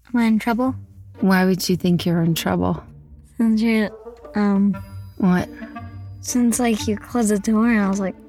Am I in trouble? Why would you think you're in trouble? Since you, What? since like you closed the door and I was like,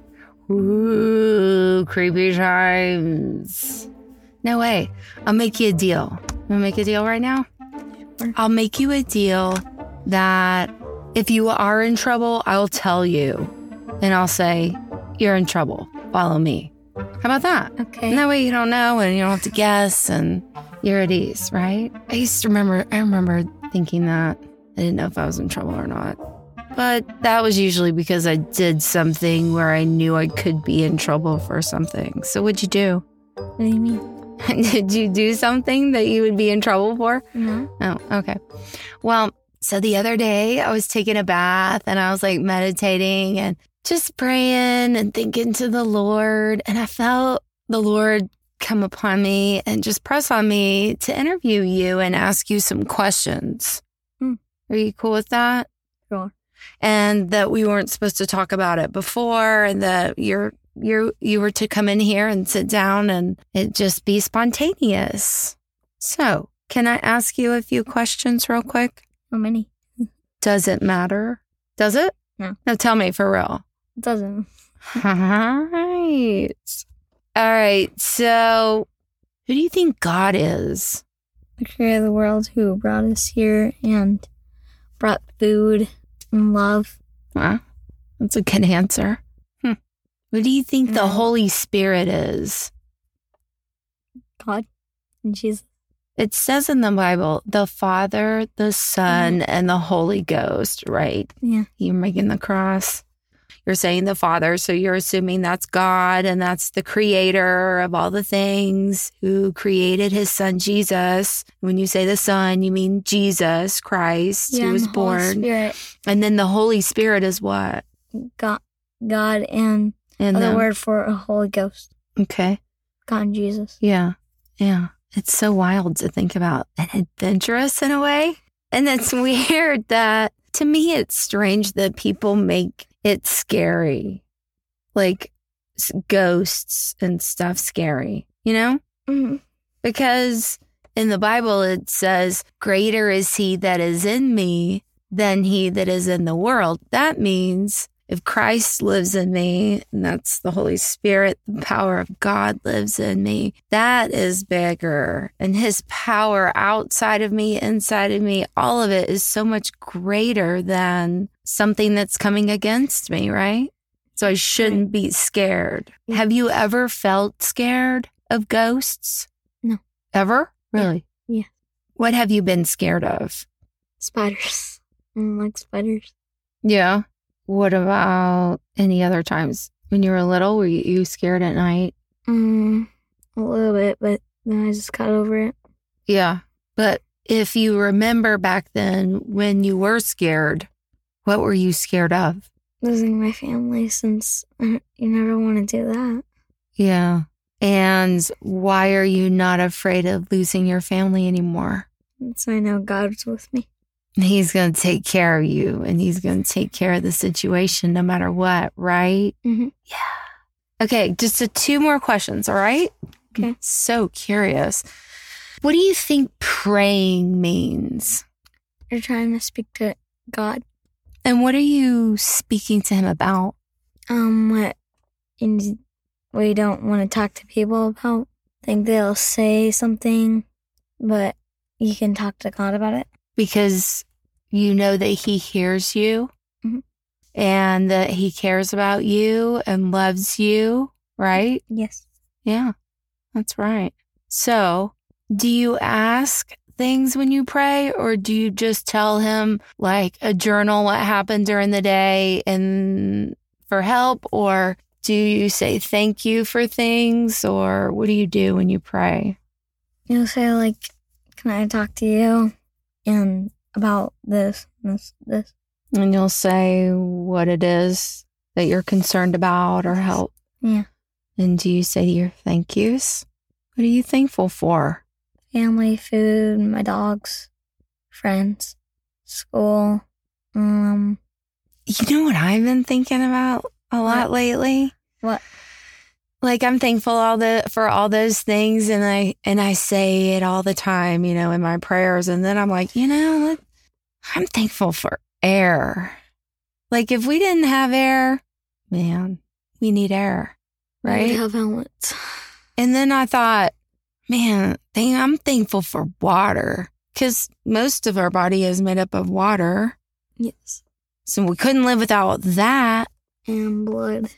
Ooh, creepy times. No way. I'll make you a deal. Want to make a deal right now? Sure. I'll make you a deal that if you are in trouble, I'll tell you. And I'll say, you're in trouble. Follow me. How about that? okay. And that way you don't know and you don't have to guess and you're at ease, right? I remember thinking that. I didn't know if I was in trouble or not. But that was usually because I did something where I knew I could be in trouble for something. So what'd you do? What do you mean? Did you do something that you would be in trouble for? No. Oh, okay. Well, so the other day I was taking a bath and I was like meditating and just praying and thinking to the Lord. And I felt the Lord come upon me and just press on me to interview you and ask you some questions. Are you cool with that? Sure. And that we weren't supposed to talk about it before and that you were to come in here and sit down and it just be spontaneous. So, can I ask you a few questions real quick? How many? Does it matter? Does it? No. No, tell me for real. It doesn't. All right. All right. So, who do you think God is? The creator of the world who brought us here and brought food and love. Well, that's a good answer. What do you think the No. Holy Spirit is? God and Jesus. It says in the Bible, the Father, the Son, and the Holy Ghost, right? Yeah. You're making the cross. You're saying the Father, so you're assuming that's God and that's the creator of all the things who created his son, Jesus. When you say the Son, you mean Jesus Christ, who and was the Holy born. Spirit, And then the Holy Spirit is what? God and And other the- word for a Holy Ghost. Okay. God and Jesus. Yeah. Yeah. It's so wild to think about and adventurous in a way. And it's weird that, to me, it's strange that people make it scary. Like ghosts and stuff scary, you know? Mm-hmm. Because in the Bible, it says, greater is he that is in me than he that is in the world. That means if Christ lives in me, and that's the Holy Spirit, the power of God lives in me, that is bigger. And his power outside of me, inside of me, all of it is so much greater than something that's coming against me, right? So I shouldn't be scared. Yeah. Have you ever felt scared of ghosts? No. Ever? Really? Yeah. What have you been scared of? Spiders. I don't like spiders. Yeah. What about any other times? When you were little, were you scared at night? A little bit, but then I just got over it. Yeah. But if you remember back then when you were scared, what were you scared of? Losing my family, since you never want to do that. Yeah. And why are you not afraid of losing your family anymore? So I know God's with me. He's going to take care of you and he's going to take care of the situation no matter what, right? Mm-hmm. Yeah. Okay, just 2 more questions, all right? Okay. I'm so curious. What do you think praying means? You're trying to speak to God. And what are you speaking to him about? What we don't want to talk to people about. Think they'll say something, but you can talk to God about it. Because you know that he hears you and that he cares about you and loves you, right? Yes. Yeah, that's right. So, do you ask things when you pray, or do you just tell him, like, a journal what happened during the day and for help? Or do you say thank you for things? Or what do you do when you pray? You'll say, like, can I talk to you? And about this. And you'll say what it is that you're concerned about or help. Yeah. And do you say your thank yous? What are you thankful for? Family, food, my dogs, friends, school. You know what I've been thinking about a lot lately? What? Like I'm thankful for all those things, and I say it all the time, in my prayers. And then I'm like, I'm thankful for air. Like if we didn't have air, man, we need air, right? We have helmets. And then I thought, man, I'm thankful for water because most of our body is made up of water. Yes. So we couldn't live without that. And blood.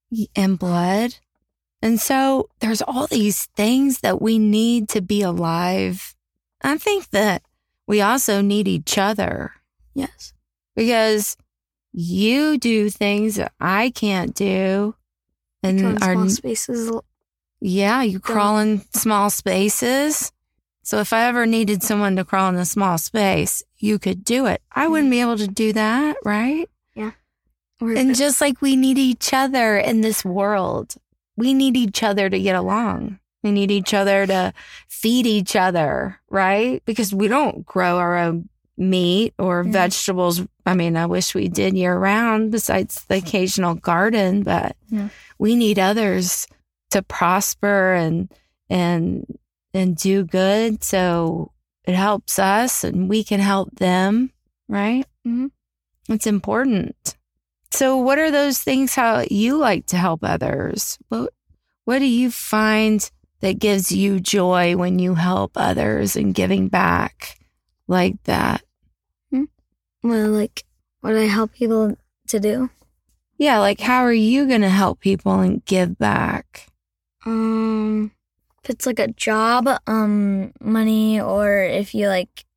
And so there's all these things that we need to be alive. I think that we also need each other. Yes. Because you do things that I can't do. And small spaces. Yeah, you crawl in small spaces. So if I ever needed someone to crawl in a small space, you could do it. I wouldn't be able to do that, right? Yeah. And just like we need each other in this world, we need each other to get along. We need each other to feed each other, right? Because we don't grow our own meat or vegetables. I mean, I wish we did year round besides the occasional garden, but we need others to prosper and do good. So it helps us and we can help them, right? Mm-hmm. It's important. So what are those things how you like to help others? What do you find that gives you joy when you help others and giving back like that? Well, like what I help people to do? Yeah, like how are you going to help people and give back? If it's like a job, money, or if you like,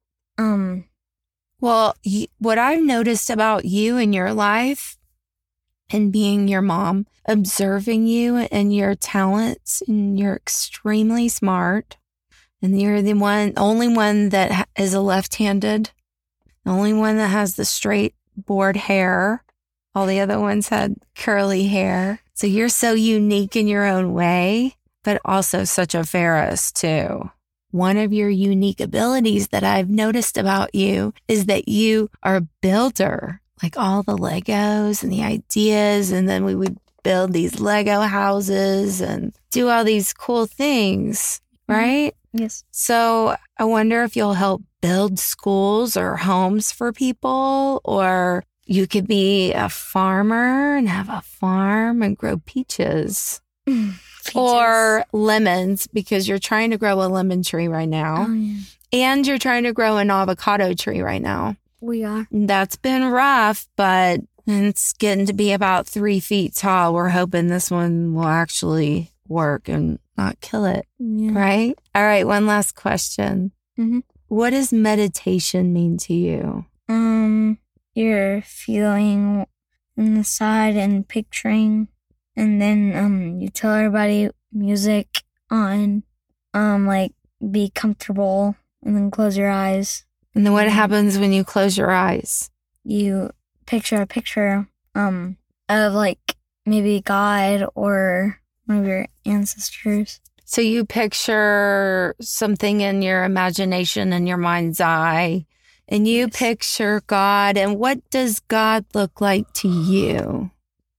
Well, what I've noticed about you and your life and being your mom, observing you and your talents, and you're extremely smart, and you're the only one that is a left-handed, the only one that has the straight board hair. All the other ones had curly hair. So you're so unique in your own way, but also such a Ferris too. One of your unique abilities that I've noticed about you is that you are a builder, like all the Legos and the ideas. And then we would build these Lego houses and do all these cool things, right? Yes. So I wonder if you'll help build schools or homes for people, or you could be a farmer and have a farm and grow peaches. Or lemons, because you're trying to grow a lemon tree right now. Oh, yeah. And you're trying to grow an avocado tree right now. We are. That's been rough, but it's getting to be about 3 feet tall. We're hoping this one will actually work and not kill it. Yeah. Right? All right. One last question. Mm-hmm. What does meditation mean to you? You're feeling inside and picturing. And then you tell everybody music on, like be comfortable, and then close your eyes. And then what happens when you close your eyes? You picture a picture of like maybe God or one of your ancestors. So you picture something in your imagination and your mind's eye, and you picture God. And what does God look like to you?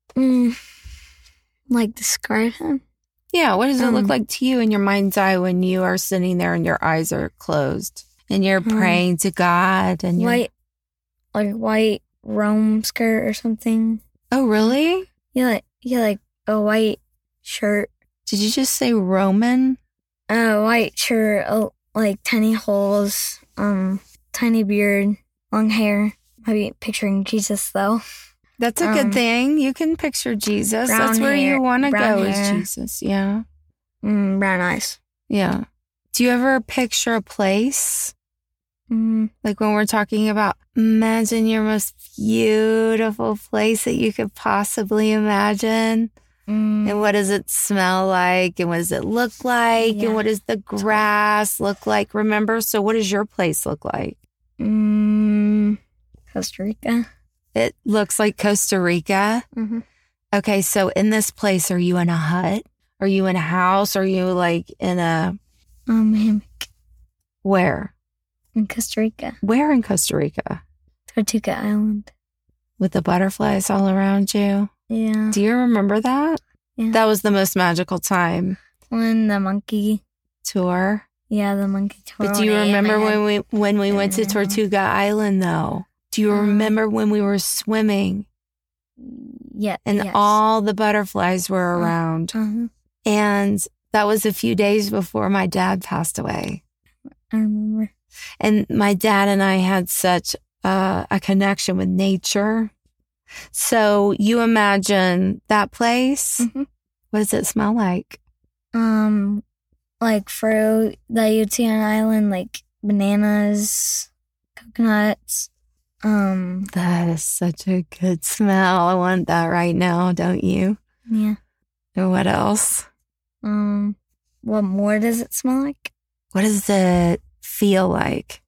Like describe him? Yeah, what does it look like to you in your mind's eye when you are sitting there and your eyes are closed and you're praying to God and you're white Rome skirt or something? Oh, really? Yeah, like a white shirt. Did you just say Roman? White shirt, like tiny holes, tiny beard, long hair. Maybe picturing Jesus though. That's a good thing. You can picture Jesus. That's where you want to go is Jesus. Yeah. Brown eyes. Yeah. Do you ever picture a place? Like when we're talking about, imagine your most beautiful place that you could possibly imagine. And what does it smell like? And what does it look like? Yeah. And what does the grass look like? Remember? So what does your place look like? Costa Rica. It looks like Costa Rica. Mm-hmm. Okay, so in this place, are you in a hut? Are you in a house? Are you like in a hammock? Where? In Costa Rica. Where in Costa Rica? Tortuga Island. With the butterflies all around you? Yeah. Do you remember that? Yeah. That was the most magical time. When the monkey Tour. Yeah, the monkey tour. But do you remember when we went to Tortuga Island, though? Do you remember when we were swimming? Yeah. And all the butterflies were around. And that was a few days before my dad passed away. I remember. And my dad and I had such a connection with nature. So you imagine that place. What does it smell like? Like fruit that you'd see on an island, like bananas, coconuts. That is such a good smell. I want that right now, don't you? Yeah. And what else? What more does it smell like? What does it feel like?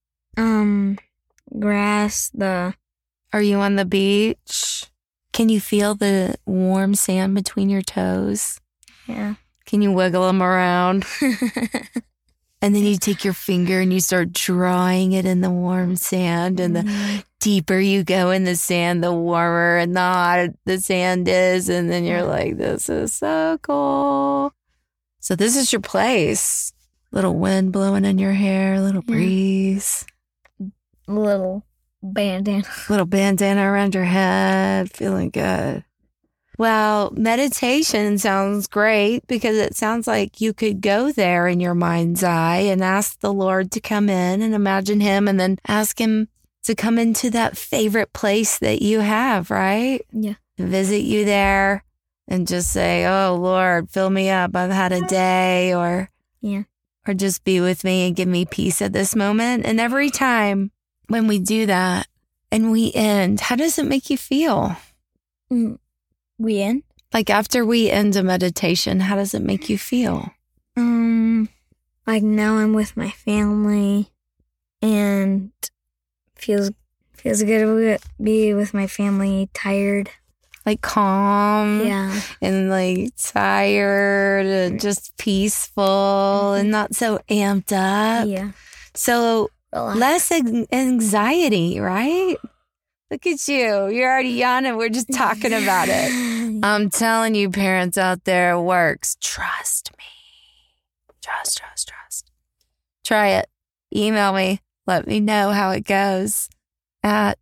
Grass, Are you on the beach? Can you feel the warm sand between your toes? Yeah. Can you wiggle them around? And then you take your finger and you start drawing it in the warm sand. And the deeper you go in the sand, the warmer and the hotter the sand is. And then you're like, this is so cool. So this is your place. Little wind blowing in your hair, little breeze. Little bandana. Little bandana around your head, feeling good. Well, meditation sounds great because it sounds like you could go there in your mind's eye and ask the Lord to come in and imagine him and then ask him to come into that favorite place that you have, right? Yeah. Visit you there and just say, oh, Lord, fill me up. I've had a day or just be with me and give me peace at this moment. And every time when we do that and we end, how does it make you feel? We end? Like after we end a meditation, how does it make you feel? Like now I'm with my family and feels good to be with my family, tired. Like calm. Yeah. And like tired and just peaceful and not so amped up. Yeah. So less anxiety, right? Look at you. You're already yawning. We're just talking about it. I'm telling you, parents out there, it works. Trust me. Trust. Try it. Email me. Let me know how it goes at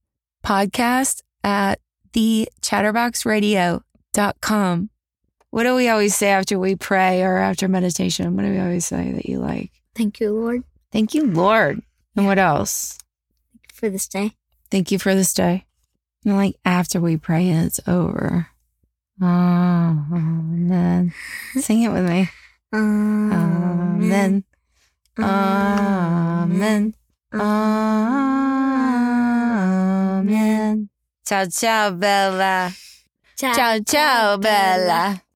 podcast@thechatterboxradio.com. What do we always say after we pray or after meditation? What do we always say that you like? Thank you, Lord. Thank you, Lord. And what else? For this day. Thank you for this day. And like after we pray and it's over. Amen. Sing it with me. Amen. Amen. Amen. Ciao, ciao, Bella. Ciao, ciao, Bella.